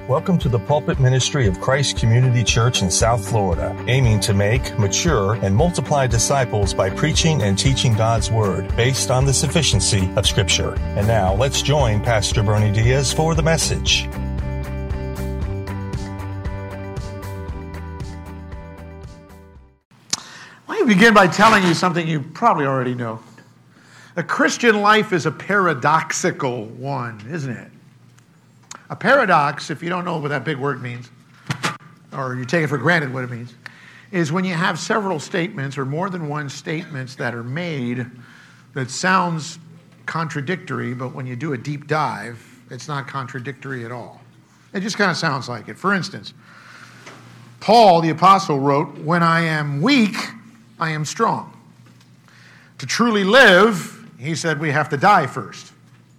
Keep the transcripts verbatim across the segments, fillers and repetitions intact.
Welcome to the pulpit ministry of Christ Community Church in South Florida, aiming to make, mature, and multiply disciples by preaching and teaching God's Word based on the sufficiency of Scripture. And now, let's join Pastor Bernie Diaz for the message. Let me begin by telling you something you probably already know. A Christian life is a paradoxical one, isn't it? A paradox, if you don't know what that big word means, or you take it for granted what it means, is when you have several statements or more than one statements that are made that sounds contradictory, but when you do a deep dive, it's not contradictory at all. It just kind of sounds like it. For instance, Paul, the apostle, wrote, "When I am weak, I am strong." To truly live, he said, we have to die first.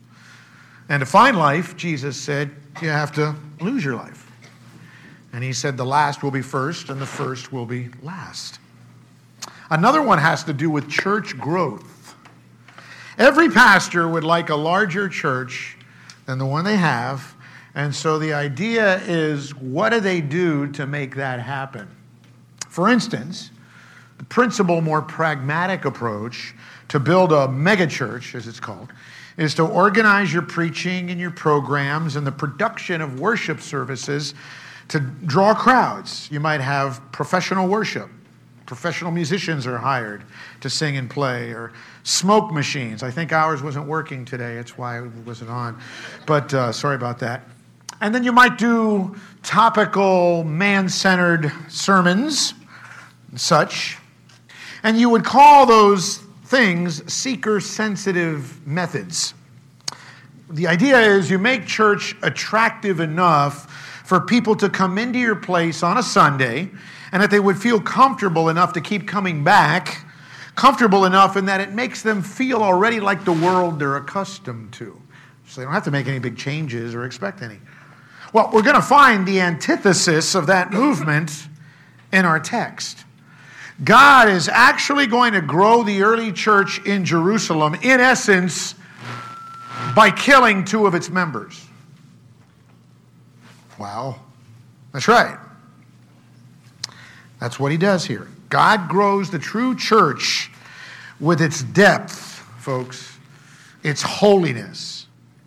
And to find life, Jesus said, you have to lose your life. And he said the last will be first and the first will be last. Another one has to do with church growth. Every pastor would like a larger church than the one they have. And so the idea is, what do they do to make that happen? For instance, the principal, more pragmatic approach to build a megachurch, as it's called, is to organize your preaching and your programs and the production of worship services to draw crowds. You might have professional worship. Professional musicians are hired to sing and play, or smoke machines. I think ours wasn't working today. That's why it wasn't on. But uh, sorry about that. And then you might do topical, man-centered sermons and such. And you would call those things seeker-sensitive methods. The idea is you make church attractive enough for people to come into your place on a Sunday, and that they would feel comfortable enough to keep coming back, comfortable enough in that it makes them feel already like the world they're accustomed to. So they don't have to make any big changes or expect any. Well, we're going to find the antithesis of that movement in our text. God is actually going to grow the early church in Jerusalem, in essence, by killing two of its members. Wow. That's right. That's what he does here. God grows the true church with its depth, folks, its holiness.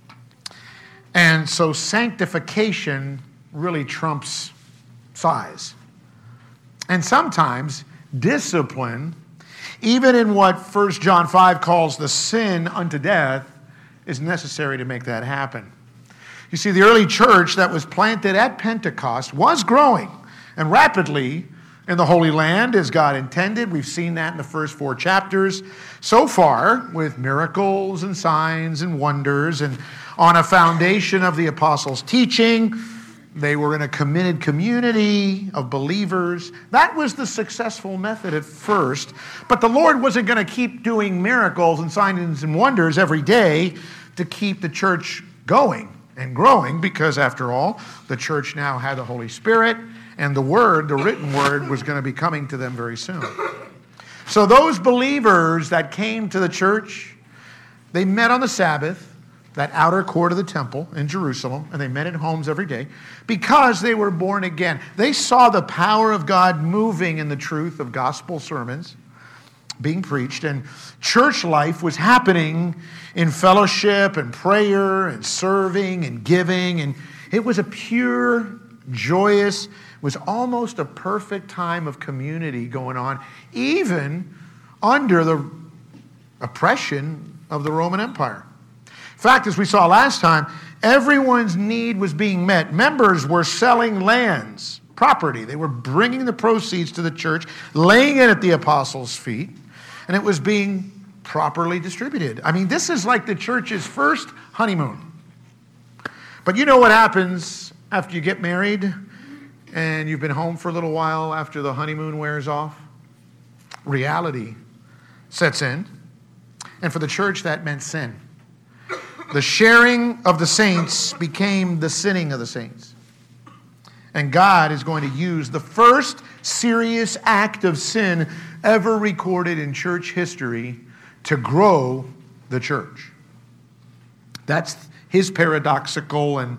And so sanctification really trumps size. And sometimes discipline, even in what First John five calls the sin unto death, is necessary to make that happen. You see, the early church that was planted at Pentecost was growing, and rapidly, in the Holy Land as God intended. We've seen that in the first four chapters so far, with miracles and signs and wonders, and on a foundation of the apostles' teaching. They were in a committed community of believers. That was the successful method at first. But the Lord wasn't going to keep doing miracles and signs and wonders every day to keep the church going and growing, because after all, the church now had the Holy Spirit, and the Word, the written Word, was going to be coming to them very soon. So those believers that came to the church, they met on the Sabbath, that outer court of the temple in Jerusalem, and they met in homes every day, because they were born again. They saw the power of God moving in the truth of gospel sermons being preached, and church life was happening in fellowship and prayer and serving and giving, and it was a pure, joyous, was almost a perfect time of community going on, even under the oppression of the Roman Empire. In fact, as we saw last time, everyone's need was being met. Members were selling lands, property. They were bringing the proceeds to the church, laying it at the apostles' feet, and it was being properly distributed. I mean, this is like the church's first honeymoon. But you know what happens after you get married and you've been home for a little while after the honeymoon wears off? Reality sets in. And for the church, that meant sin. The sharing of the saints became the sinning of the saints. And God is going to use the first serious act of sin ever recorded in church history to grow the church. That's his paradoxical and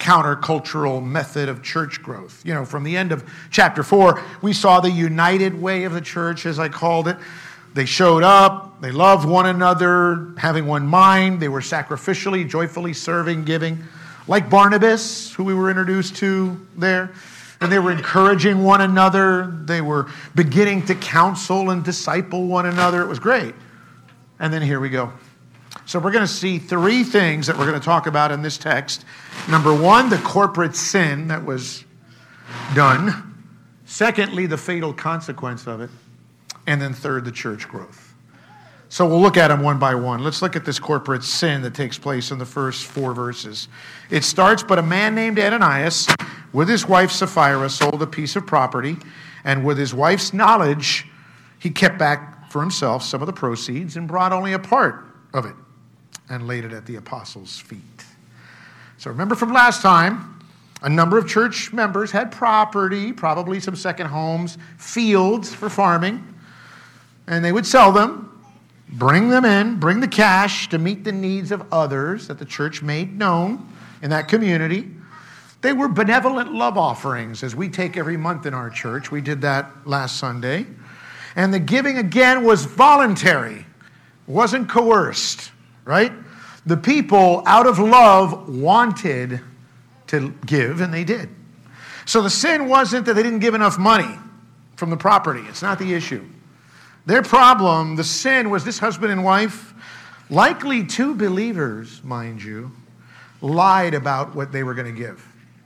countercultural method of church growth. You know, from the end of chapter four, we saw the united way of the church, as I called it. They showed up, they loved one another, having one mind. They were sacrificially, joyfully serving, giving, like Barnabas, who we were introduced to there. And they were encouraging one another. They were beginning to counsel and disciple one another. It was great. And then here we go. So we're going to see three things that we're going to talk about in this text. Number one, the corporate sin that was done. Secondly, the fatal consequence of it. And then third, the church growth. So we'll look at them one by one. Let's look at this corporate sin that takes place in the first four verses. It starts, but a man named Ananias, with his wife Sapphira, sold a piece of property, and with his wife's knowledge, he kept back for himself some of the proceeds and brought only a part of it and laid it at the apostles' feet. So remember from last time, a number of church members had property, probably some second homes, fields for farming, and they would sell them, bring them in, bring the cash to meet the needs of others that the church made known in that community. They were benevolent love offerings, as we take every month in our church. We did that last Sunday. And the giving, again, was voluntary. It wasn't coerced, right? The people, out of love, wanted to give, and they did. So the sin wasn't that they didn't give enough money from the property. It's not the issue. Their problem, the sin, was this husband and wife, likely two believers, mind you, lied about what they were going to give.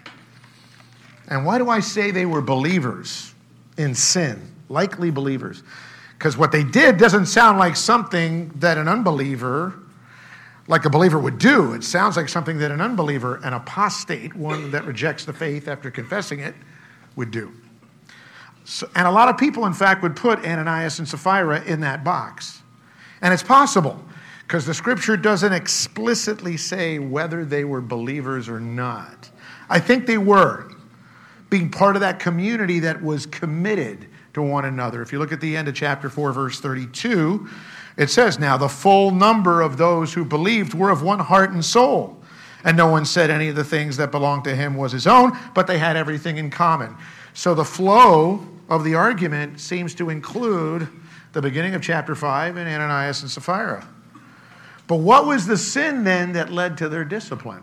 And why do I say they were believers in sin? Likely believers. Because what they did doesn't sound like something that an unbeliever, like a believer would do. It sounds like something that an unbeliever, an apostate, one that rejects the faith after confessing it, would do. So, and a lot of people, in fact, would put Ananias and Sapphira in that box. And it's possible, because the scripture doesn't explicitly say whether they were believers or not. I think they were, being part of that community that was committed to one another. If you look at the end of chapter four, verse thirty-two, it says, now the full number of those who believed were of one heart and soul. And no one said any of the things that belonged to him was his own, but they had everything in common. So the flow of the argument seems to include the beginning of chapter five and Ananias and Sapphira. But what was the sin then that led to their discipline?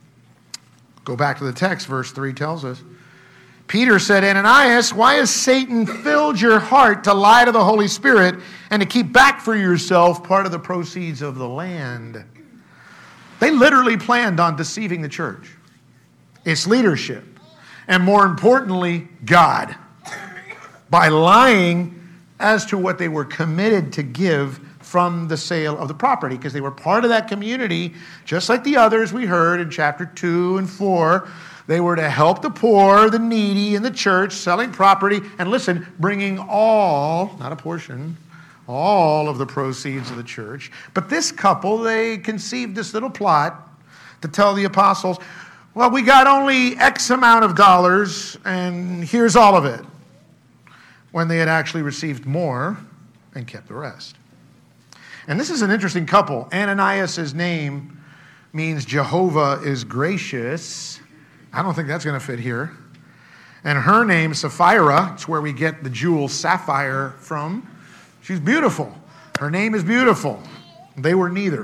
Go back to the text, verse three tells us. Peter said, Ananias, why has Satan filled your heart to lie to the Holy Spirit and to keep back for yourself part of the proceeds of the land? They literally planned on deceiving the church, its leadership, and more importantly, God, by lying as to what they were committed to give from the sale of the property, because they were part of that community, just like the others we heard in chapter two and four. They were to help the poor, the needy in the church, selling property, and listen, bringing all, not a portion, all of the proceeds of the church. But this couple, they conceived this little plot to tell the apostles, well, we got only X amount of dollars, and here's all of it, when they had actually received more and kept the rest. And this is an interesting couple. Ananias' name means Jehovah is gracious. I don't think that's going to fit here. And her name, Sapphira, it's where we get the jewel sapphire from. She's beautiful. Her name is beautiful. They were neither.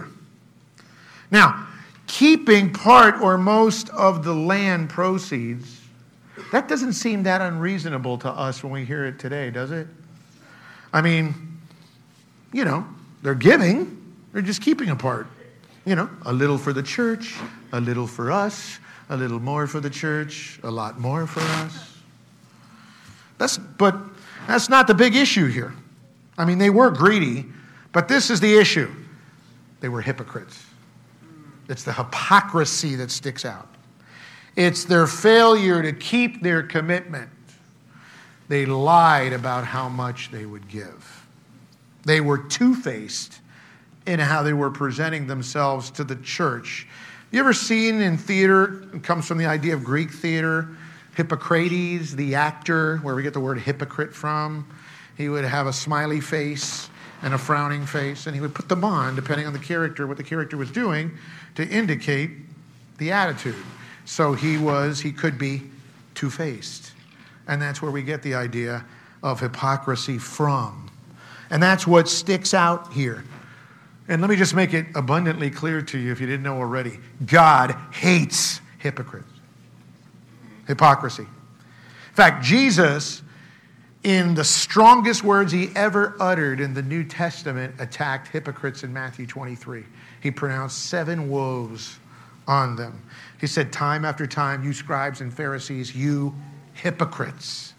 Now, keeping part or most of the land proceeds, that doesn't seem that unreasonable to us when we hear it today, does it? I mean, you know, they're giving, they're just keeping a part. You know, a little for the church, a little for us, a little more for the church, a lot more for us. That's, but that's not the big issue here. I mean, they were greedy, but this is the issue. They were hypocrites. It's the hypocrisy that sticks out. It's their failure to keep their commitment. They lied about how much they would give. They were two-faced in how they were presenting themselves to the church. You ever seen in theater, it comes from the idea of Greek theater, Hippocrates, the actor, where we get the word hypocrite from. He would have a smiley face and a frowning face, and he would put them on, depending on the character, what the character was doing, to indicate the attitude. So he was, he could be two-faced. And that's where we get the idea of hypocrisy from. And that's what sticks out here. And let me just make it abundantly clear to you if you didn't know already. God hates hypocrites. Hypocrisy. In fact, Jesus, in the strongest words he ever uttered in the New Testament, attacked hypocrites in Matthew twenty-three. He pronounced seven woes on them. He said time after time, you scribes and Pharisees, you hypocrites.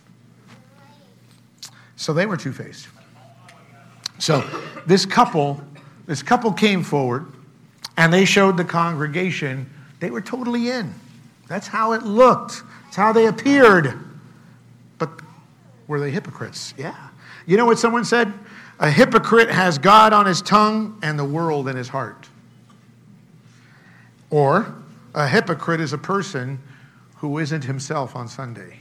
So they were two-faced. So this couple, this couple came forward and they showed the congregation they were totally in. That's how it looked. That's how they appeared. But were they hypocrites? Yeah. You know what someone said? A hypocrite has God on his tongue and the world in his heart. Or a hypocrite is a person who isn't himself on Sunday.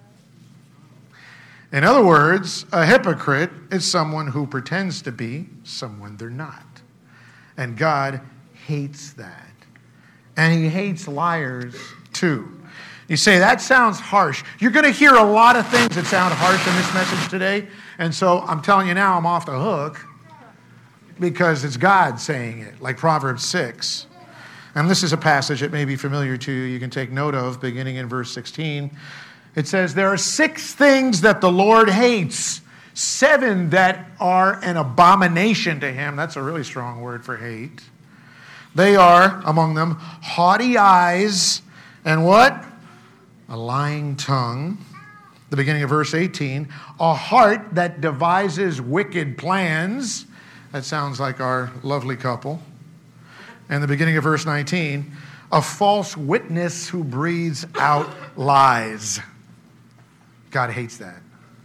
In other words, a hypocrite is someone who pretends to be someone they're not. And God hates that. And he hates liars too. You say, that sounds harsh. You're going to hear a lot of things that sound harsh in this message today. And so I'm telling you now, I'm off the hook because it's God saying it, like Proverbs six. And this is a passage that may be familiar to you. You can take note of, beginning in verse sixteen. It says, there are six things that the Lord hates, seven that are an abomination to him. That's a really strong word for hate. They are, among them, haughty eyes and what? A lying tongue. The beginning of verse eighteen. A heart that devises wicked plans. That sounds like our lovely couple. And the beginning of verse nineteen. A false witness who breathes out lies. God hates that.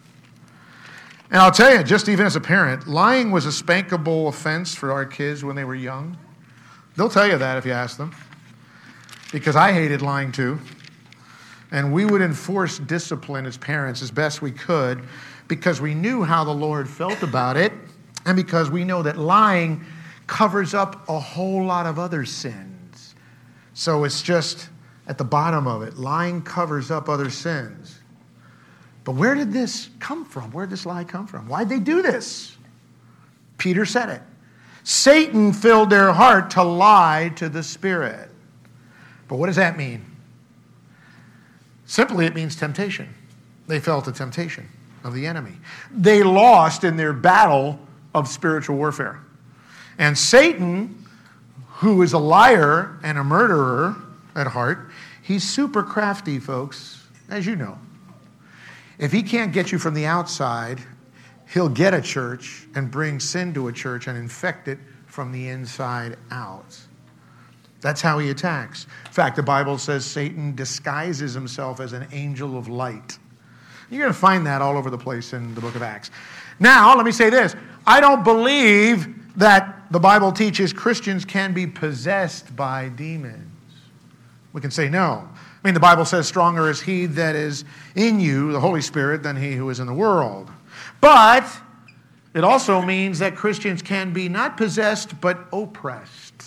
And I'll tell you, just even as a parent, lying was a spankable offense for our kids when they were young. They'll tell you that if you ask them. Because I hated lying too. And we would enforce discipline as parents as best we could because we knew how the Lord felt about it and because we know that lying covers up a whole lot of other sins. So it's just at the bottom of it. Lying covers up other sins. But where did this come from? Where did this lie come from? Why'd they do this? Peter said it. Satan filled their heart to lie to the Spirit. But what does that mean? Simply, it means temptation. They fell to temptation of the enemy. They lost in their battle of spiritual warfare. And Satan, who is a liar and a murderer at heart, he's super crafty, folks, as you know. If he can't get you from the outside, he'll get a church and bring sin to a church and infect it from the inside out. That's how he attacks. In fact, the Bible says Satan disguises himself as an angel of light. You're going to find that all over the place in the book of Acts. Now, let me say this. I don't believe that the Bible teaches Christians can be possessed by demons. We can say no. I mean, the Bible says stronger is he that is in you, the Holy Spirit, than he who is in the world. But it also means that Christians can be not possessed, but oppressed.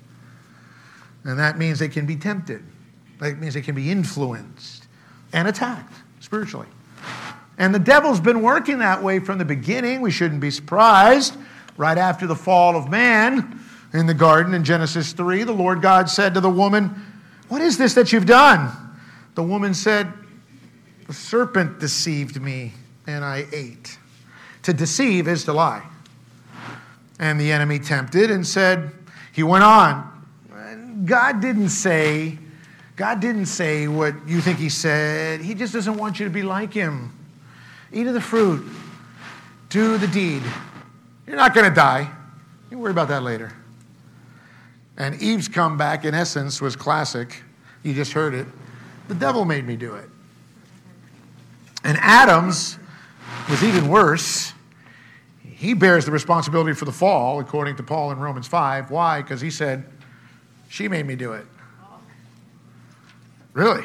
And that means they can be tempted. That means they can be influenced and attacked spiritually. And the devil's been working that way from the beginning. We shouldn't be surprised. Right after the fall of man in the garden in Genesis three, the Lord God said to the woman, "What is this that you've done?" The woman said, "The serpent deceived me and I ate." To deceive is to lie. And the enemy tempted and said, he went on, God didn't say, God didn't say what you think he said. He just doesn't want you to be like him. Eat of the fruit. Do the deed. You're not going to die. You worry about that later. And Eve's comeback, in essence, was classic. You just heard it. The devil made me do it. And Adam's was even worse. He bears the responsibility for the fall, according to Paul in Romans five. Why? Because he said, she made me do it. Really?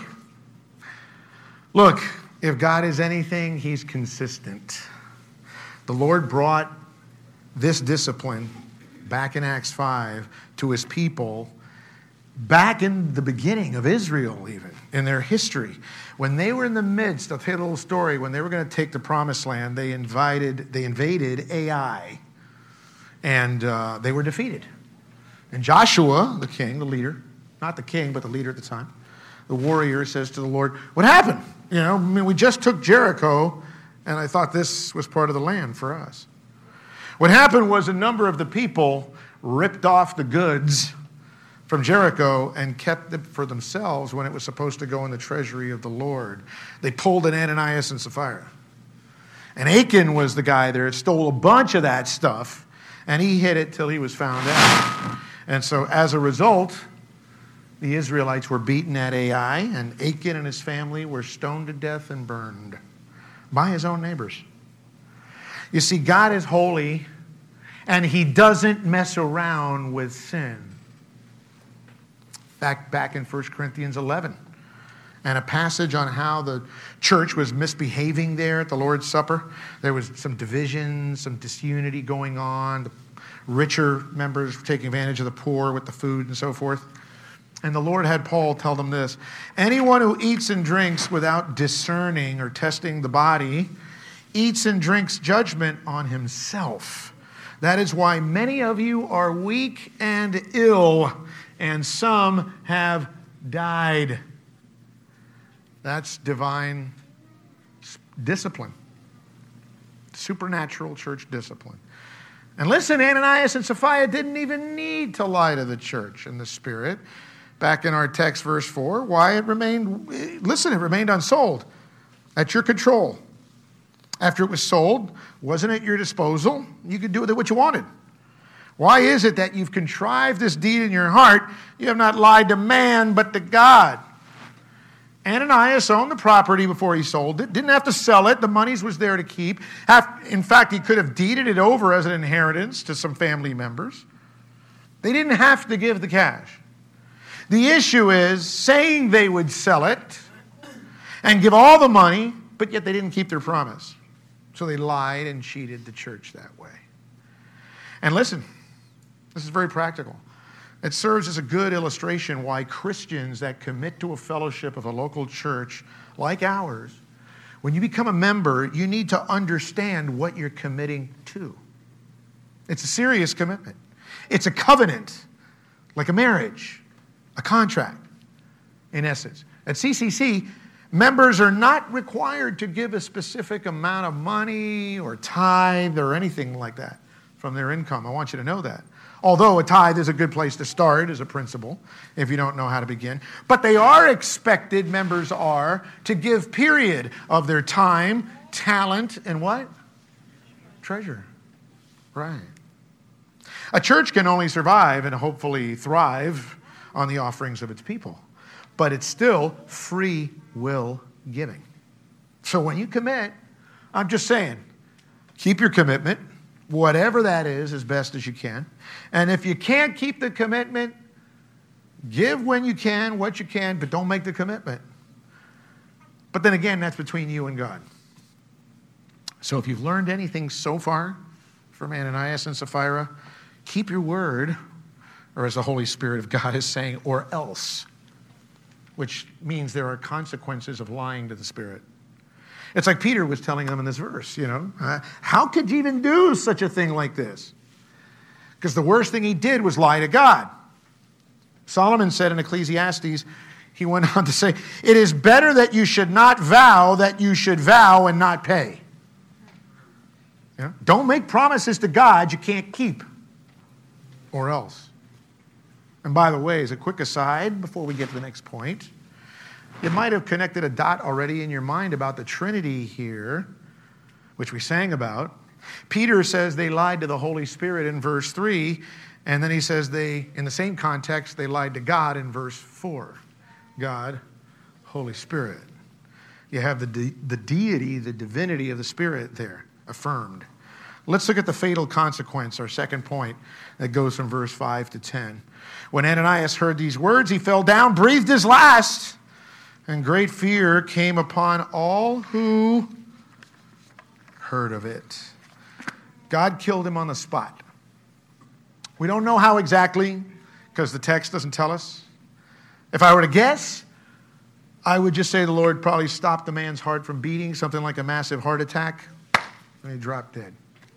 Look, if God is anything, he's consistent. The Lord brought this discipline back in Acts five to his people back in the beginning of Israel, even in their history, when they were in the midst, I'll tell you a little story, when they were going to take the promised land, they invited, they invaded Ai, and uh, they were defeated. And Joshua, the king, the leader, not the king, but the leader at the time, the warrior says to the Lord, what happened? You know, I mean, we just took Jericho, and I thought this was part of the land for us. What happened was a number of the people ripped off the goods from Jericho and kept them for themselves when it was supposed to go in the treasury of the Lord. They pulled an Ananias and Sapphira. And Achan was the guy there that stole a bunch of that stuff, and he hid it till he was found out. And so as a result, the Israelites were beaten at Ai, and Achan and his family were stoned to death and burned by his own neighbors. You see, God is holy, and he doesn't mess around with sin. Back, back in First Corinthians eleven, and a passage on how the church was misbehaving there at the Lord's Supper. There was some division, some disunity going on. The richer members were taking advantage of the poor with the food and so forth. And the Lord had Paul tell them this: anyone who eats and drinks without discerning or testing the body eats and drinks judgment on himself. That is why many of you are weak and ill, and some have died. That's divine discipline, supernatural church discipline. And listen, Ananias and Sapphira didn't even need to lie to the church in the Spirit. Back in our text, verse four, why it remained, listen, it remained unsold, at your control. After it was sold, wasn't at your disposal? You could do with it what you wanted. Why is it that you've contrived this deed in your heart? You have not lied to man, but to God. Ananias owned the property before he sold it, didn't have to sell it. The money was there to keep. In fact, he could have deeded it over as an inheritance to some family members. They didn't have to give the cash. The issue is saying they would sell it and give all the money, but yet they didn't keep their promise. So they lied and cheated the church that way. And listen, this is very practical. It serves as a good illustration why Christians that commit to a fellowship of a local church like ours, when you become a member, you need to understand what you're committing to. It's a serious commitment. It's a covenant, like a marriage, a contract, in essence. At C C C, members are not required to give a specific amount of money or tithe or anything like that from their income. I want you to know that. Although a tithe is a good place to start as a principle if you don't know how to begin. But they are expected, members are, to give period of their time, talent, and what? Treasure. Right. A church can only survive and hopefully thrive on the offerings of its people. But it's still free will giving. So when you commit, I'm just saying, keep your commitment. Whatever that is, as best as you can. And if you can't keep the commitment, give when you can, what you can, but don't make the commitment. But then again, that's between you and God. So if you've learned anything so far from Ananias and Sapphira, keep your word, or as the Holy Spirit of God is saying, or else, which means there are consequences of lying to the Spirit. It's like Peter was telling them in this verse, you know. Uh, how could you even do such a thing like this? Because the worst thing he did was lie to God. Solomon said in Ecclesiastes, he went on to say, it is better that you should not vow that you should vow and not pay. You know? Don't make promises to God you can't keep, or else. And by the way, as a quick aside, before we get to the next point, you might have connected a dot already in your mind about the Trinity here, which we sang about. Peter says they lied to the Holy Spirit in verse three, and then he says they, in the same context, they lied to God in verse four. God, Holy Spirit. You have the, de- the deity, the divinity of the Spirit there affirmed. Let's look at the fatal consequence, our second point, that goes from verse five to ten. When Ananias heard these words, he fell down, breathed his last, and great fear came upon all who heard of it. God killed him on the spot. We don't know how exactly, because the text doesn't tell us. If I were to guess, I would just say the Lord probably stopped the man's heart from beating, something like a massive heart attack, and he dropped dead.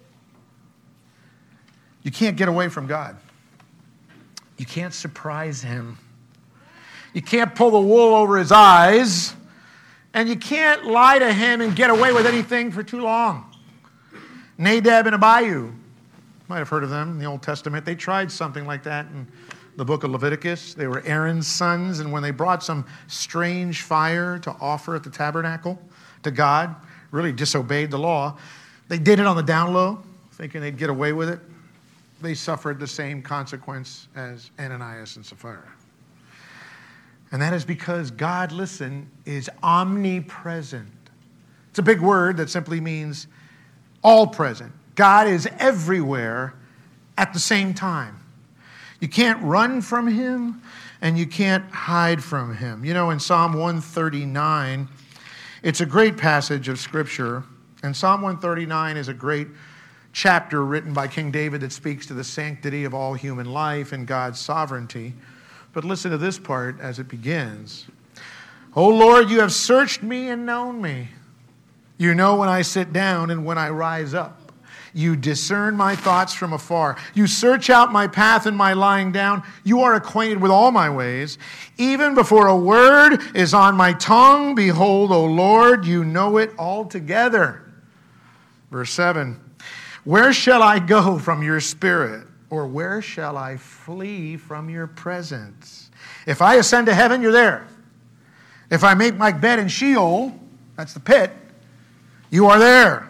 You can't get away from God. You can't surprise him. You can't pull the wool over his eyes, and you can't lie to him and get away with anything for too long. Nadab and Abihu, you might have heard of them in the Old Testament. They tried something like that in the book of Leviticus. They were Aaron's sons, and when they brought some strange fire to offer at the tabernacle to God, really disobeyed the law. They did it on the down low, thinking they'd get away with it. They suffered the same consequence as Ananias and Sapphira. And that is because God, listen, is omnipresent. It's a big word that simply means all present. God is everywhere at the same time. You can't run from him and you can't hide from him. You know, in Psalm one thirty-nine, it's a great passage of Scripture. And Psalm one thirty-nine is a great chapter written by King David that speaks to the sanctity of all human life and God's sovereignty. But listen to this part as it begins. O Lord, you have searched me and known me. You know when I sit down and when I rise up. You discern my thoughts from afar. You search out my path and my lying down. You are acquainted with all my ways. Even before a word is on my tongue, behold, O Lord, you know it altogether. Verse seven. Where shall I go from your spirit? Or where shall I flee from your presence? If I ascend to heaven, you're there. If I make my bed in Sheol, that's the pit, you are there.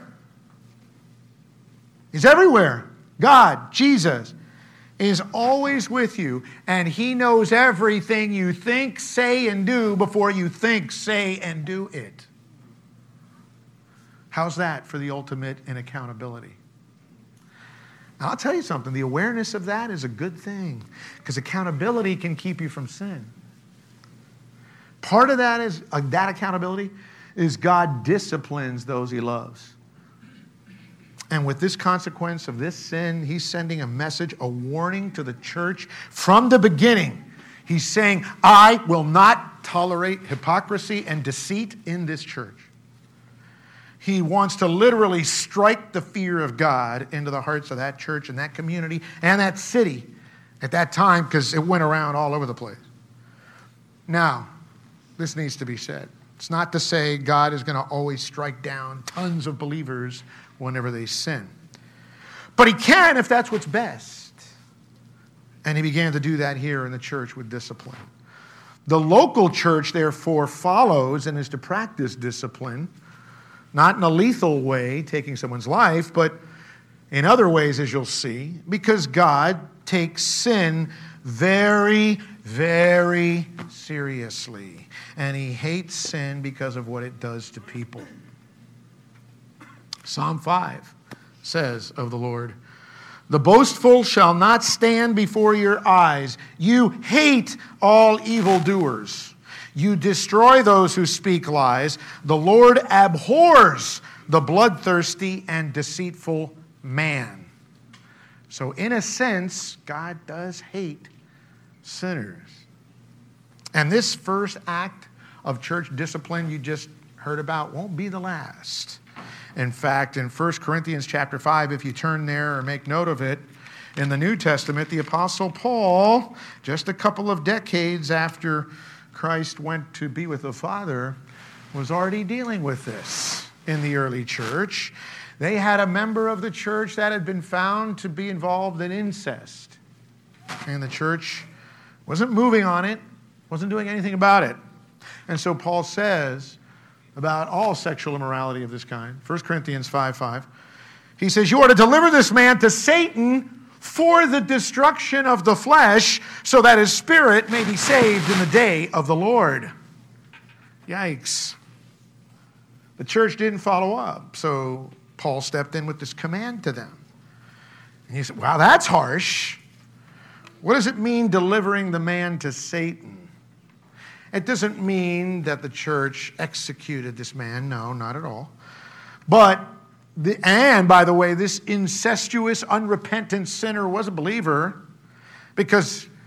He's everywhere. God, Jesus, is always with you, and he knows everything you think, say, and do before you think, say, and do it. How's that for the ultimate in accountability? Now, I'll tell you something. The awareness of that is a good thing, because accountability can keep you from sin. Part of that is uh, that accountability is God disciplines those he loves. And with this consequence of this sin, he's sending a message, a warning to the church from the beginning. He's saying, I will not tolerate hypocrisy and deceit in this church. He wants to literally strike the fear of God into the hearts of that church and that community and that city at that time, because it went around all over the place. Now, this needs to be said. It's not to say God is going to always strike down tons of believers whenever they sin. But he can if that's what's best. And he began to do that here in the church with discipline. The local church, therefore, follows and is to practice discipline, not in a lethal way, taking someone's life, but in other ways, as you'll see, because God takes sin very, very seriously. And he hates sin because of what it does to people. Psalm five says of the Lord, the boastful shall not stand before your eyes. You hate all evildoers. You destroy those who speak lies. The Lord abhors the bloodthirsty and deceitful man. So in a sense, God does hate sinners. And this first act of church discipline you just heard about won't be the last. In fact, in First Corinthians chapter five, if you turn there or make note of it, in the New Testament, the Apostle Paul, just a couple of decades after Christ went to be with the Father, was already dealing with this in the early church. They had a member of the church that had been found to be involved in incest. And the church wasn't moving on it, wasn't doing anything about it. And so Paul says about all sexual immorality of this kind, First Corinthians five five, he says, you are to deliver this man to Satan for the destruction of the flesh, so that his spirit may be saved in the day of the Lord. Yikes. The church didn't follow up, so Paul stepped in with this command to them. And he said, wow, that's harsh. What does it mean, delivering the man to Satan? It doesn't mean that the church executed this man. No, not at all. But, the, and by the way, this incestuous, unrepentant sinner was a believer, because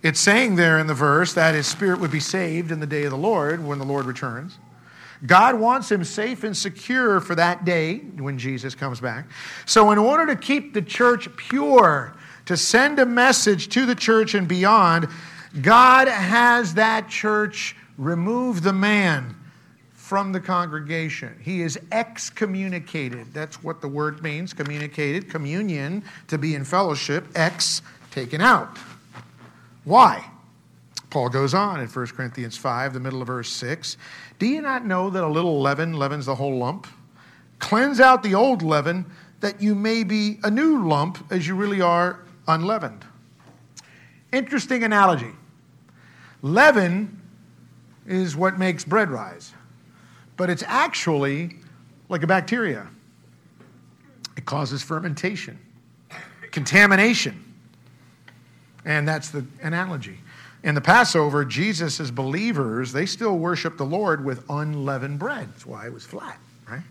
It's saying there in the verse that his spirit would be saved in the day of the Lord when the Lord returns. God wants him safe and secure for that day when Jesus comes back. So in order to keep the church pure, to send a message to the church and beyond, God has that church remove the man from the congregation. He is excommunicated. That's what the word means, communicated. Communion, to be in fellowship. Ex, taken out. Why? Paul goes on in First Corinthians five, the middle of verse six. Do you not know that a little leaven leavens the whole lump? Cleanse out the old leaven, that you may be a new lump, as you really are unleavened. Interesting analogy. Leaven is what makes bread rise, but it's actually like a bacteria. It causes fermentation, contamination, and that's the analogy. In the Passover, Jesus' believers, they still worship the Lord with unleavened bread. That's why it was flat, right?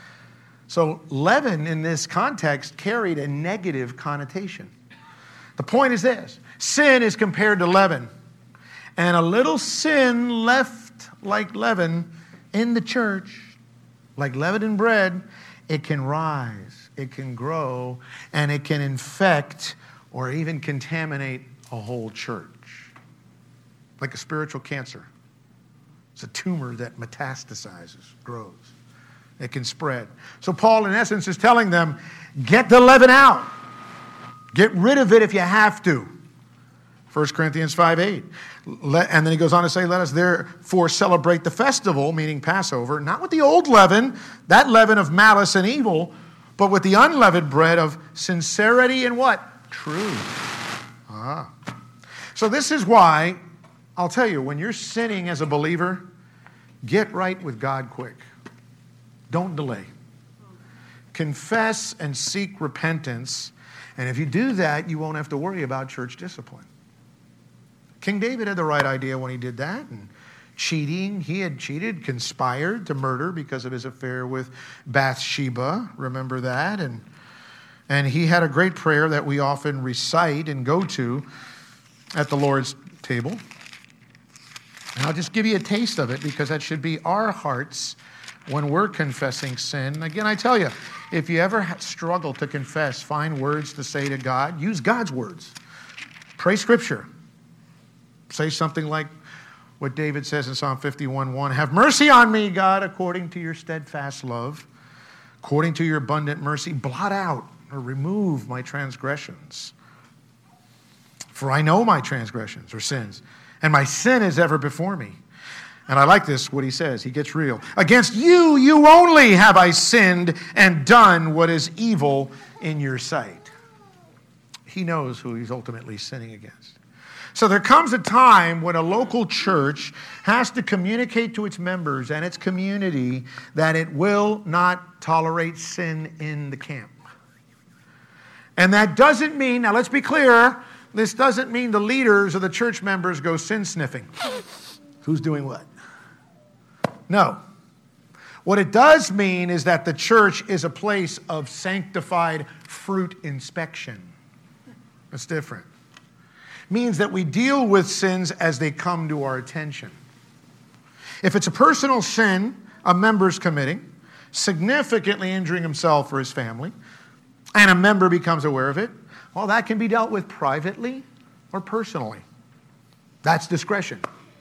So leaven in this context carried a negative connotation. The point is this: sin is compared to leaven. And a little sin left like leaven in the church, like leavened bread, it can rise, it can grow, and it can infect or even contaminate a whole church. Like a spiritual cancer. It's a tumor that metastasizes, grows. It can spread. So Paul, in essence, is telling them, get the leaven out. Get rid of it if you have to. First Corinthians five eight. And then he goes on to say, let us therefore celebrate the festival, meaning Passover, not with the old leaven, that leaven of malice and evil, but with the unleavened bread of sincerity and what? Truth. Ah. So this is why, I'll tell you, when you're sinning as a believer, get right with God quick. Don't delay. Confess and seek repentance. And if you do that, you won't have to worry about church discipline. King David had the right idea when he did that. And cheating, he had cheated, conspired to murder because of his affair with Bathsheba. Remember that? And, and he had a great prayer that we often recite and go to at the Lord's table. And I'll just give you a taste of it because that should be our hearts when we're confessing sin. Again, I tell you, if you ever struggle to confess, find words to say to God, use God's words. Pray Scripture. Say something like what David says in Psalm fifty-one one, have mercy on me, God, according to your steadfast love, according to your abundant mercy, blot out or remove my transgressions. For I know my transgressions or sins, and my sin is ever before me. And I like this, what he says. He gets real. Against you, you only have I sinned and done what is evil in your sight. He knows who he's ultimately sinning against. So there comes a time when a local church has to communicate to its members and its community that it will not tolerate sin in the camp. And that doesn't mean, now let's be clear, this doesn't mean the leaders or the church members go sin sniffing. Who's doing what? No. What it does mean is that the church is a place of sanctified fruit inspection. That's different. Means that we deal with sins as they come to our attention. If it's a personal sin a member's committing, significantly injuring himself or his family, and a member becomes aware of it, well, that can be dealt with privately or personally. That's discretion.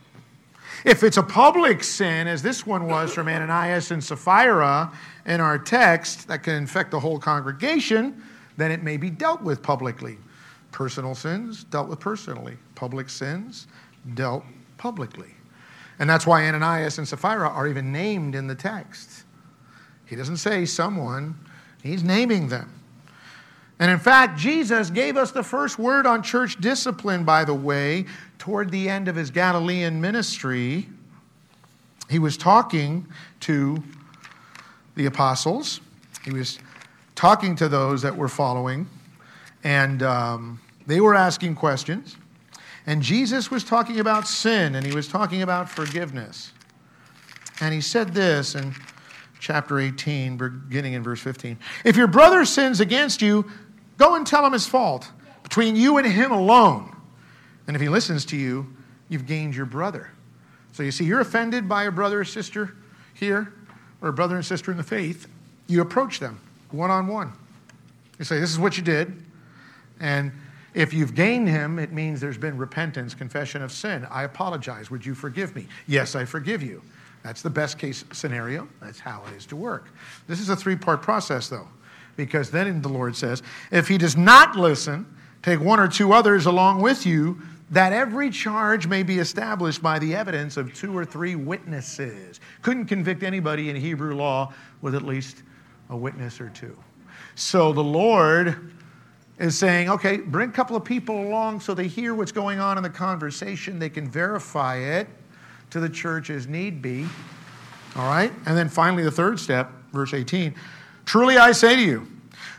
If it's a public sin, as this one was from Ananias and Sapphira in our text, that can infect the whole congregation, then it may be dealt with publicly. Personal sins, dealt with personally. Public sins, dealt publicly. And that's why Ananias and Sapphira are even named in the text. He doesn't say someone, he's naming them. And in fact, Jesus gave us the first word on church discipline, by the way, toward the end of his Galilean ministry. He was talking to the apostles. He was talking to those that were following. And um, they were asking questions. And Jesus was talking about sin, and he was talking about forgiveness. And he said this in chapter eighteen, beginning in verse fifteen. If your brother sins against you, go and tell him his fault, between you and him alone. And if he listens to you, you've gained your brother. So you see, you're offended by a brother or sister here, or a brother and sister in the faith. You approach them one-on-one. You say, this is what you did. And if you've gained him, it means there's been repentance, confession of sin. I apologize. Would you forgive me? Yes, I forgive you. That's the best case scenario. That's how it is to work. This is a three-part process, though, because then the Lord says, if he does not listen, take one or two others along with you, that every charge may be established by the evidence of two or three witnesses. Couldn't convict anybody in Hebrew law with at least a witness or two. So the Lord is saying, okay, bring a couple of people along so they hear what's going on in the conversation. They can verify it to the church as need be. All right? And then finally, the third step, verse eighteen. Truly I say to you,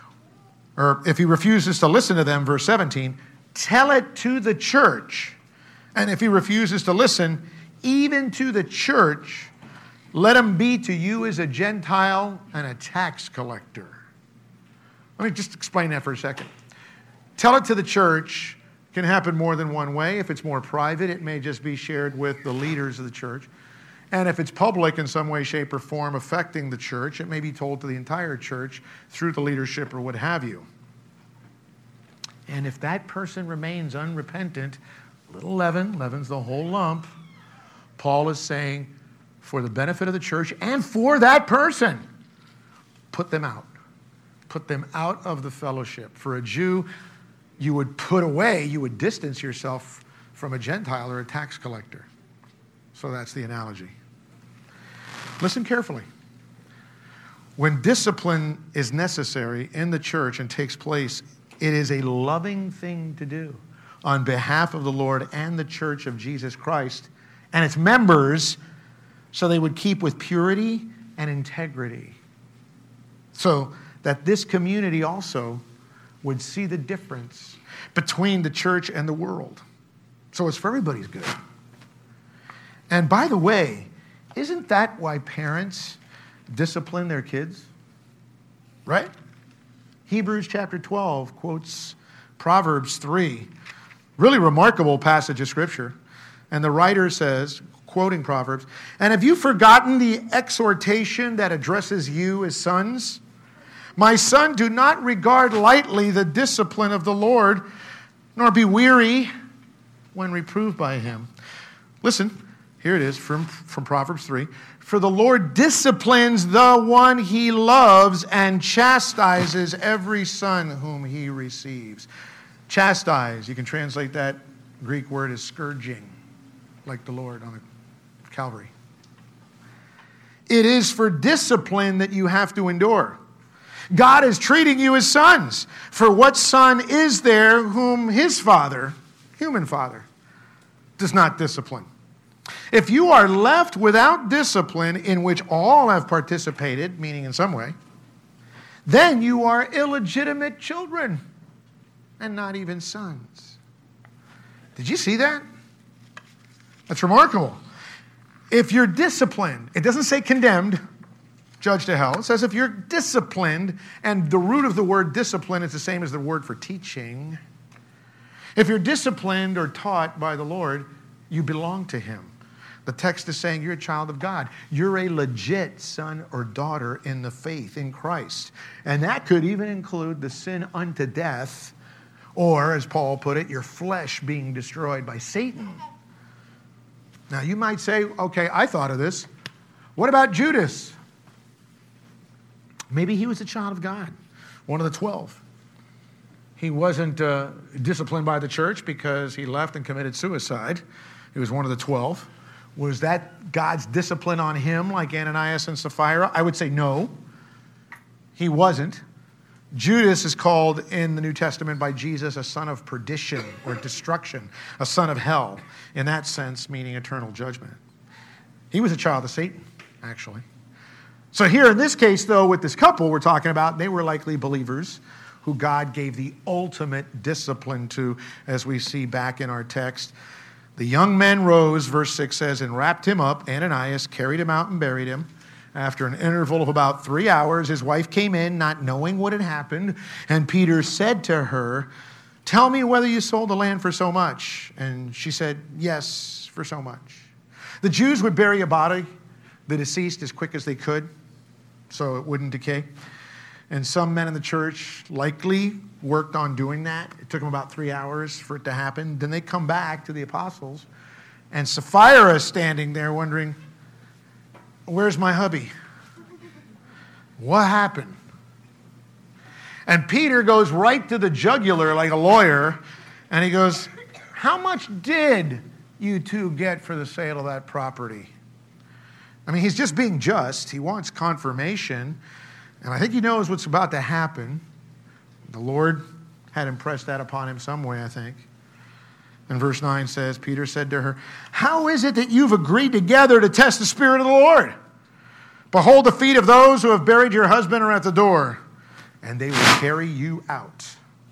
or if he refuses to listen to them, verse seventeen, tell it to the church. And if he refuses to listen, even to the church, let him be to you as a Gentile and a tax collector. Let me just explain that for a second. Tell it to the church can happen more than one way. If it's more private, it may just be shared with the leaders of the church. And if it's public in some way, shape, or form affecting the church, it may be told to the entire church through the leadership or what have you. And if that person remains unrepentant, little leaven, leaven's the whole lump, Paul is saying, for the benefit of the church and for that person, put them out. Put them out of the fellowship. For a Jew, you would put away, you would distance yourself from a Gentile or a tax collector. So that's the analogy. Listen carefully. When discipline is necessary in the church and takes place, it is a loving thing to do on behalf of the Lord and the church of Jesus Christ and its members, so they would keep with purity and integrity. So that this community also would see the difference between the church and the world. So it's for everybody's good. And by the way, isn't that why parents discipline their kids? Right? Hebrews chapter twelve quotes Proverbs three. Really remarkable passage of Scripture. And the writer says, quoting Proverbs, "And have you forgotten the exhortation that addresses you as sons? My son, do not regard lightly the discipline of the Lord, nor be weary when reproved by him." Listen, here it is from, from Proverbs three. "For the Lord disciplines the one he loves and chastises every son whom he receives." Chastise, you can translate that Greek word as scourging, like the Lord on the Calvary. It is for discipline that you have to endure. God is treating you as sons. For what son is there whom his father, human father, does not discipline? If you are left without discipline in which all have participated, meaning in some way, then you are illegitimate children and not even sons. Did you see that? That's remarkable. If you're disciplined, it doesn't say condemned, judged to hell. It says if you're disciplined, and the root of the word discipline is the same as the word for teaching. If you're disciplined or taught by the Lord, you belong to him. The text is saying you're a child of God. You're a legit son or daughter in the faith in Christ. And that could even include the sin unto death, or, as Paul put it, your flesh being destroyed by Satan. Now, you might say, okay, I thought of this. What about Judas? Maybe he was a child of God, one of the twelve. He wasn't uh, disciplined by the church because he left and committed suicide. He was one of the twelve. Was that God's discipline on him like Ananias and Sapphira? I would say no. He wasn't. Judas is called in the New Testament by Jesus a son of perdition or destruction, a son of hell, in that sense, meaning eternal judgment. He was a child of Satan, actually. So here in this case, though, with this couple we're talking about, they were likely believers who God gave the ultimate discipline to, as we see back in our text. The young men rose, verse six says, and wrapped him up. Ananias carried him out and buried him. After an interval of about three hours, his wife came in, not knowing what had happened. And Peter said to her, tell me whether you sold the land for so much. And she said, yes, for so much. The Jews would bury a body, the deceased, as quick as they could, so it wouldn't decay. And some men in the church likely worked on doing that. It took them about three hours for it to happen. Then they come back to the apostles, and Sapphira is standing there wondering, where's my hubby? What happened? And Peter goes right to the jugular like a lawyer, and he goes, how much did you two get for the sale of that property? I mean, he's just being just. He wants confirmation, and I think he knows what's about to happen. The Lord had impressed that upon him some way, I think. And verse nine says, Peter said to her, how is it that you've agreed together to test the Spirit of the Lord? Behold, the feet of those who have buried your husband are at the door, and they will carry you out.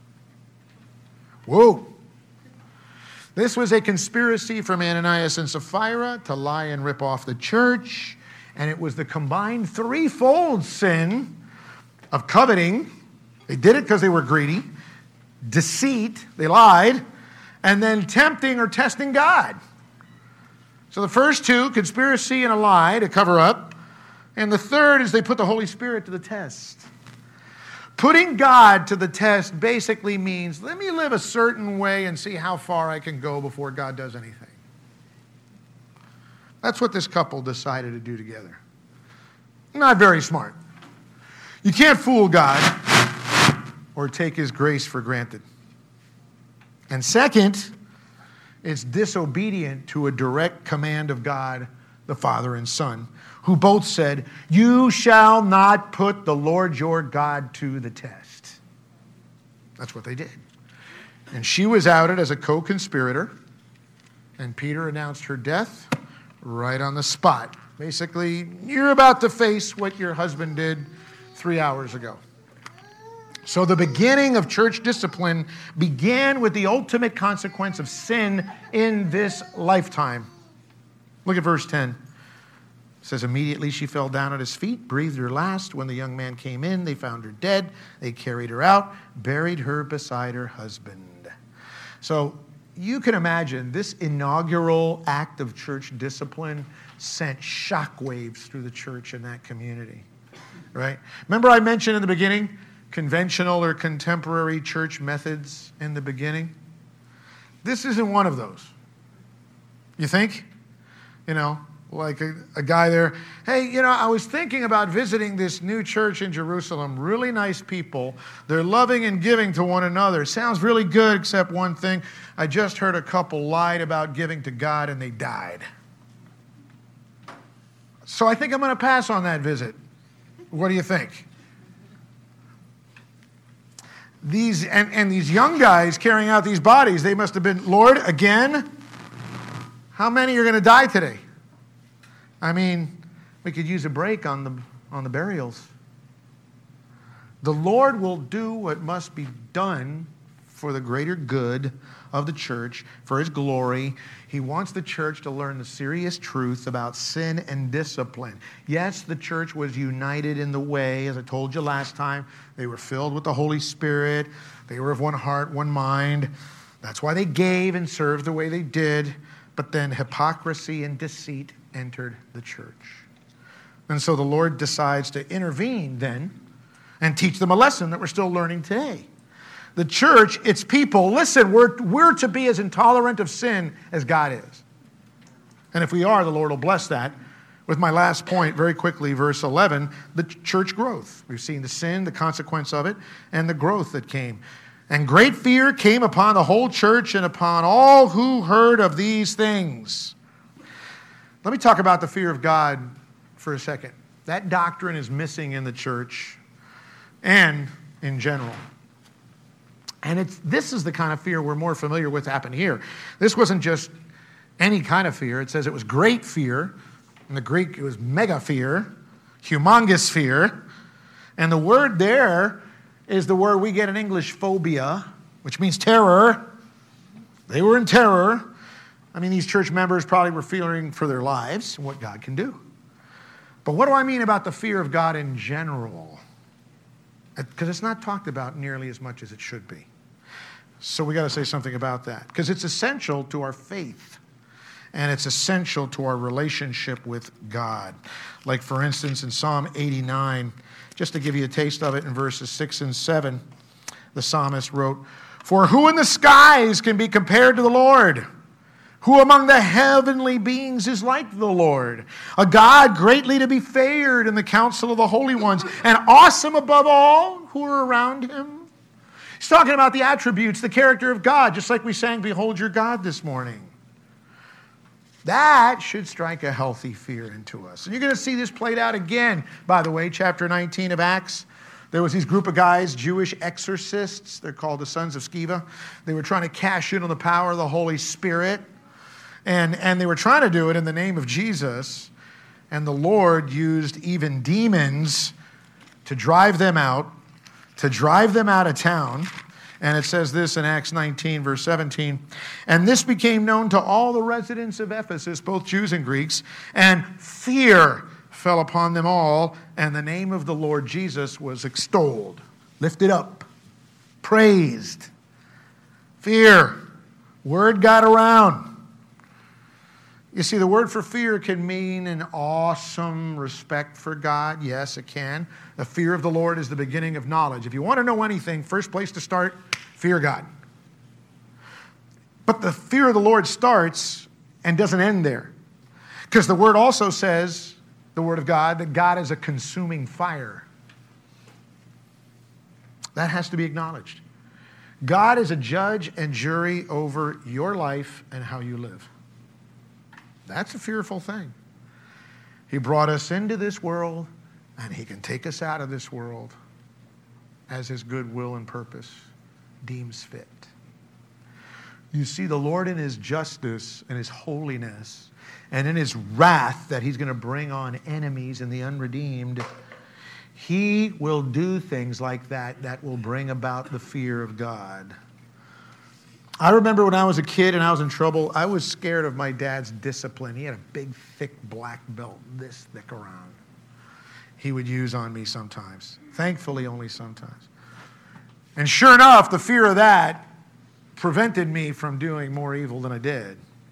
Whoa. This was a conspiracy from Ananias and Sapphira to lie and rip off the church, and it was the combined threefold sin of coveting. They did it because they were greedy, deceit, they lied, and then tempting or testing God. So the first two, conspiracy and a lie to cover up, and the third is they put the Holy Spirit to the test. Putting God to the test basically means, let me live a certain way and see how far I can go before God does anything. That's what this couple decided to do together. Not very smart. You can't fool God or take his grace for granted. And second, it's disobedient to a direct command of God, the Father and Son, who both said, you shall not put the Lord your God to the test. That's what they did. And she was outed as a co-conspirator, and Peter announced her death right on the spot. Basically, you're about to face what your husband did three hours ago. So the beginning of church discipline began with the ultimate consequence of sin in this lifetime. Look at verse ten. It says, immediately she fell down at his feet, breathed her last. When the young man came in, they found her dead. They carried her out, buried her beside her husband. So you can imagine this inaugural act of church discipline sent shockwaves through the church in that community, right? Remember I mentioned in the beginning, conventional or contemporary church methods in the beginning? This isn't one of those. You think? You know, like a, a guy there, hey, you know, I was thinking about visiting this new church in Jerusalem. Really nice people. They're loving and giving to one another. Sounds really good, except one thing. I just heard a couple lied about giving to God and they died. So I think I'm going to pass on that visit. What do you think? These and, and these young guys carrying out these bodies, they must have been, Lord, again? How many are going to die today? I mean, we could use a break on the, on the burials. The Lord will do what must be done for the greater good of the church, for his glory. He wants the church to learn the serious truth about sin and discipline. Yes, the church was united in the way, as I told you last time. They were filled with the Holy Spirit. They were of one heart, one mind. That's why they gave and served the way they did. But then hypocrisy and deceit entered the church. And so the Lord decides to intervene then and teach them a lesson that we're still learning today. The church, its people, listen, we're, we're to be as intolerant of sin as God is. And if we are, the Lord will bless that. With my last point, very quickly, verse eleven, the church growth. We've seen the sin, the consequence of it, and the growth that came. And great fear came upon the whole church and upon all who heard of these things. Let me talk about the fear of God for a second. That doctrine is missing in the church and in general. And it's this is the kind of fear we're more familiar with happened here. This wasn't just any kind of fear. It says it was great fear. In the Greek, it was mega fear, humongous fear. And the word there is the word we get in English, phobia, which means terror. They were in terror. I mean, these church members probably were fearing for their lives and what God can do. But what do I mean about the fear of God in general? Because it's not talked about nearly as much as it should be. So we got to say something about that because it's essential to our faith and it's essential to our relationship with God. Like, for instance, in Psalm eighty-nine, just to give you a taste of it, in verses six and seven, the psalmist wrote, "For who in the skies can be compared to the Lord? Who among the heavenly beings is like the Lord? A God greatly to be feared in the council of the holy ones, and awesome above all who are around him." He's talking about the attributes, the character of God, just like we sang, "Behold your God" this morning. That should strike a healthy fear into us. And you're going to see this played out again, by the way, chapter nineteen of Acts. There was this group of guys, Jewish exorcists. They're called the sons of Sceva. They were trying to cash in on the power of the Holy Spirit. And, and they were trying to do it in the name of Jesus. And the Lord used even demons to drive them out, to drive them out of town. And it says this in Acts nineteen, verse seventeen. "And this became known to all the residents of Ephesus, both Jews and Greeks, and fear fell upon them all, and the name of the Lord Jesus was extolled," lifted up, praised. Fear. Word got around. You see, the word for fear can mean an awesome respect for God. Yes, it can. The fear of the Lord is the beginning of knowledge. If you want to know anything, first place to start, fear God. But the fear of the Lord starts and doesn't end there. Because the word also says, the word of God, that God is a consuming fire. That has to be acknowledged. God is a judge and jury over your life and how you live. That's a fearful thing. He brought us into this world, and he can take us out of this world as his good will and purpose deems fit. You see, the Lord in his justice and his holiness and in his wrath that he's going to bring on enemies and the unredeemed, he will do things like that that will bring about the fear of God. I remember when I was a kid and I was in trouble, I was scared of my dad's discipline. He had a big, thick black belt this thick around. He would use on me sometimes. Thankfully, only sometimes. And sure enough, the fear of that prevented me from doing more evil than I did.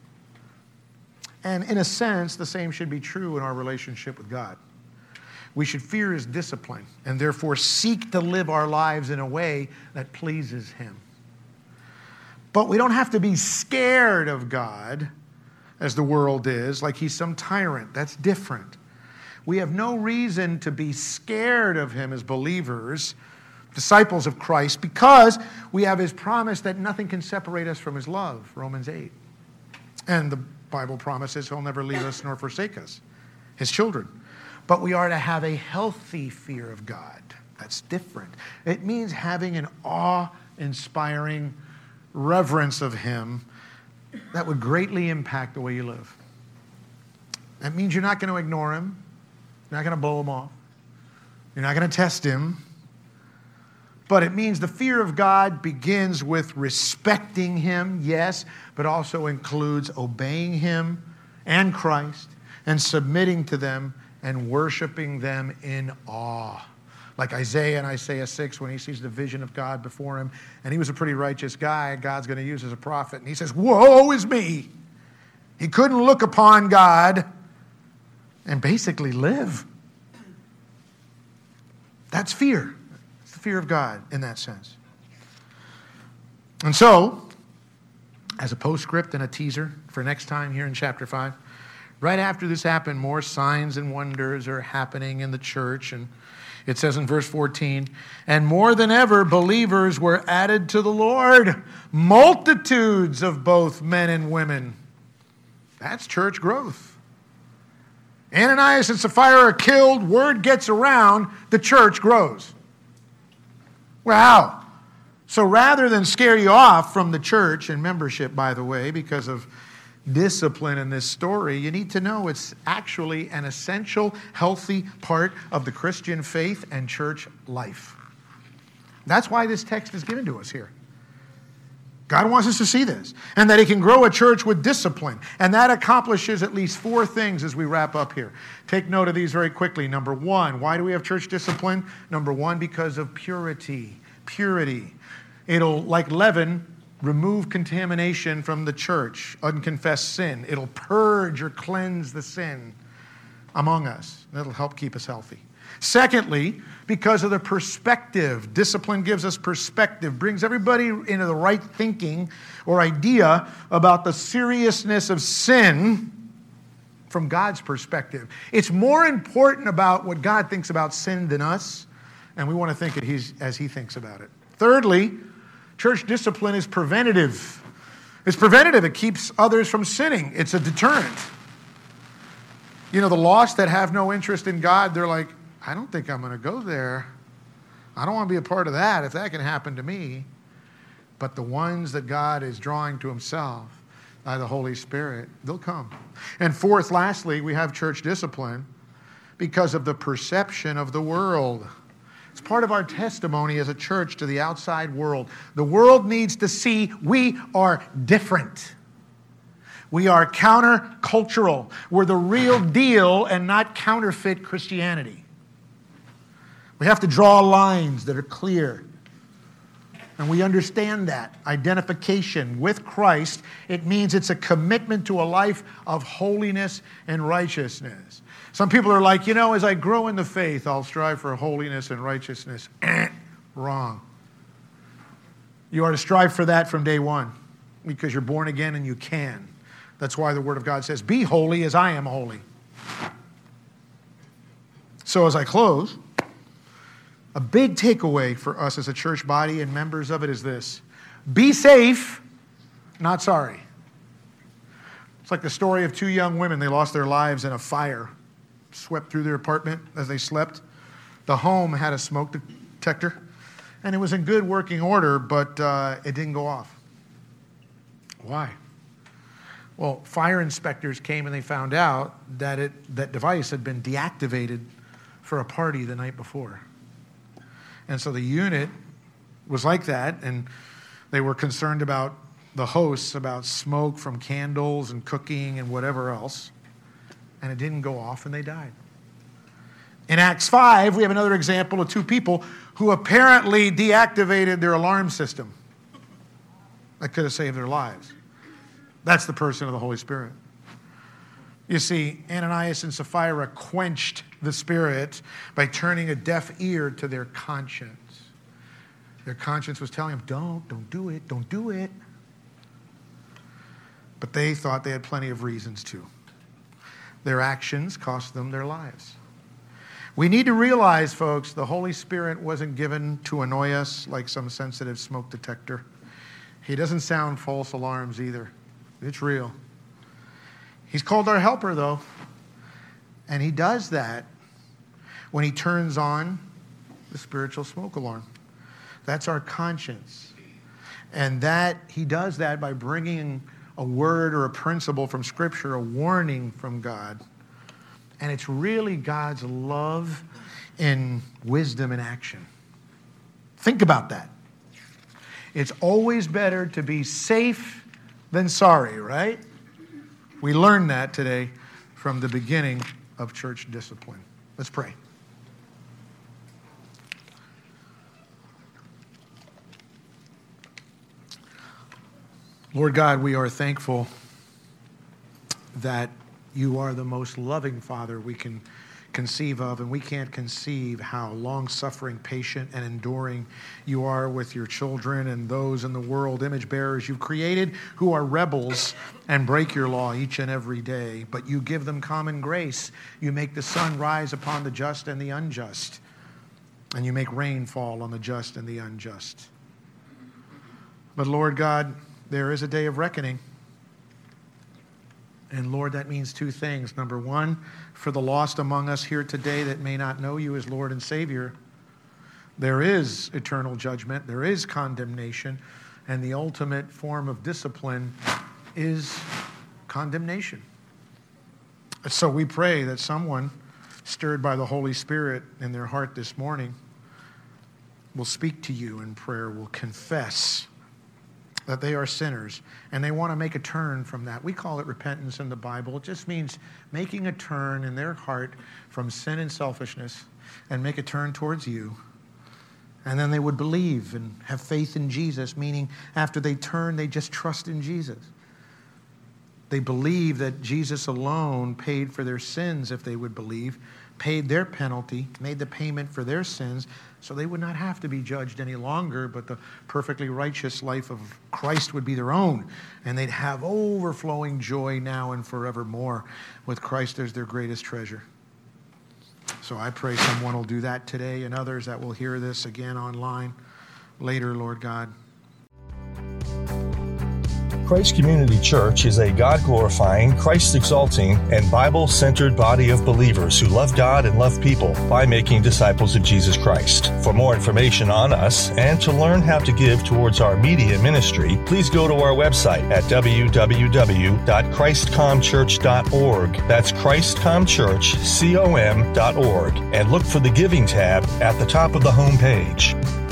And in a sense, the same should be true in our relationship with God. We should fear his discipline and therefore seek to live our lives in a way that pleases him. But we don't have to be scared of God as the world is, like he's some tyrant. That's different. We have no reason to be scared of him as believers, disciples of Christ, because we have his promise that nothing can separate us from his love, Romans eight. And the Bible promises he'll never leave us nor forsake us, his children. But we are to have a healthy fear of God. That's different. It means having an awe-inspiring reverence of him that would greatly impact the way you live. That means you're not going to ignore him. You're not going to blow him off. You're not going to test him. But it means the fear of God begins with respecting him, yes, but also includes obeying him and Christ and submitting to them and worshiping them in awe. Like Isaiah in Isaiah six, when he sees the vision of God before him, and he was a pretty righteous guy, God's going to use as a prophet, and he says, "Woe is me." He couldn't look upon God and basically live. That's fear. It's the fear of God in that sense. And so, as a postscript and a teaser for next time here in chapter five, right after this happened, more signs and wonders are happening in the church, and it says in verse fourteen, "And more than ever, believers were added to the Lord, multitudes of both men and women." That's church growth. Ananias and Sapphira are killed, word gets around, the church grows. Wow. So rather than scare you off from the church and membership, by the way, because of discipline in this story, you need to know it's actually an essential, healthy part of the Christian faith and church life. That's why this text is given to us here. God wants us to see this, and that he can grow a church with discipline. And that accomplishes at least four things as we wrap up here. Take note of these very quickly. Number one, why do we have church discipline? Number one, because of purity. Purity. It'll, like leaven, remove contamination from the church, unconfessed sin. It'll purge or cleanse the sin among us. That'll help keep us healthy. Secondly, because of the perspective. Discipline gives us perspective, brings everybody into the right thinking or idea about the seriousness of sin from God's perspective. It's more important about what God thinks about sin than us, and we want to think it as He thinks about it. Thirdly, church discipline is preventative. It's preventative. It keeps others from sinning. It's a deterrent. You know, the lost that have no interest in God, they're like, I don't think I'm going to go there. I don't want to be a part of that if that can happen to me. But the ones that God is drawing to Himself by the Holy Spirit, they'll come. And fourth, lastly, we have church discipline because of the perception of the world. It's part of our testimony as a church to the outside world. The world needs to see we are different. We are countercultural. We're the real deal and not counterfeit Christianity. We have to draw lines that are clear. And we understand that. Identification with Christ, it means it's a commitment to a life of holiness and righteousness. Some people are like, you know, as I grow in the faith, I'll strive for holiness and righteousness. Wrong. You are to strive for that from day one because you're born again and you can. That's why the Word of God says, be holy as I am holy. So as I close, a big takeaway for us as a church body and members of it is this. Be safe, not sorry. It's like the story of two young women. They lost their lives in a fire, swept through their apartment as they slept. The home had a smoke detector, and it was in good working order, but uh, it didn't go off. Why? Well, fire inspectors came and they found out that it that device had been deactivated for a party the night before. And so the unit was like that, and they were concerned about the hosts, about smoke from candles and cooking and whatever else. And it didn't go off, and they died. In Acts five, we have another example of two people who apparently deactivated their alarm system. That could have saved their lives. That's the person of the Holy Spirit. You see, Ananias and Sapphira quenched the Spirit by turning a deaf ear to their conscience. Their conscience was telling them, don't, don't do it, don't do it. But they thought they had plenty of reasons to. Their actions cost them their lives. We need to realize, folks, the Holy Spirit wasn't given to annoy us like some sensitive smoke detector. He doesn't sound false alarms either. It's real. He's called our helper, though. And He does that when He turns on the spiritual smoke alarm. That's our conscience. And that He does that by bringing a word or a principle from Scripture, a warning from God. And it's really God's love and wisdom in action. Think about that. It's always better to be safe than sorry, right? We learned that today from the beginning of church discipline. Let's pray. Lord God, we are thankful that You are the most loving Father we can conceive of, and we can't conceive how long-suffering, patient, and enduring You are with Your children and those in the world, image bearers You've created, who are rebels and break Your law each and every day. But You give them common grace. You make the sun rise upon the just and the unjust, and You make rain fall on the just and the unjust. But Lord God, there is a day of reckoning. And Lord, that means two things. Number one, for the lost among us here today that may not know You as Lord and Savior, there is eternal judgment, there is condemnation, and the ultimate form of discipline is condemnation. So we pray that someone stirred by the Holy Spirit in their heart this morning will speak to You in prayer, will confess that they are sinners, and they want to make a turn from that. We call it repentance in the Bible. It just means making a turn in their heart from sin and selfishness and make a turn towards You And then they would believe and have faith in Jesus, meaning after they turn, they just trust in Jesus. They believe that Jesus alone paid for their sins, if they would believe, paid their penalty, made the payment for their sins, so they would not have to be judged any longer, but the perfectly righteous life of Christ would be their own, and they'd have overflowing joy now and forevermore with Christ as their greatest treasure. So I pray someone will do that today, and others that will hear this again online later, Lord God. Christ Community Church is a God-glorifying, Christ-exalting, and Bible-centered body of believers who love God and love people by making disciples of Jesus Christ. For more information on us and to learn how to give towards our media ministry, please go to our website at w w w dot christ com church dot org. That's christ com church com dot org, and look for the Giving tab at the top of the home page.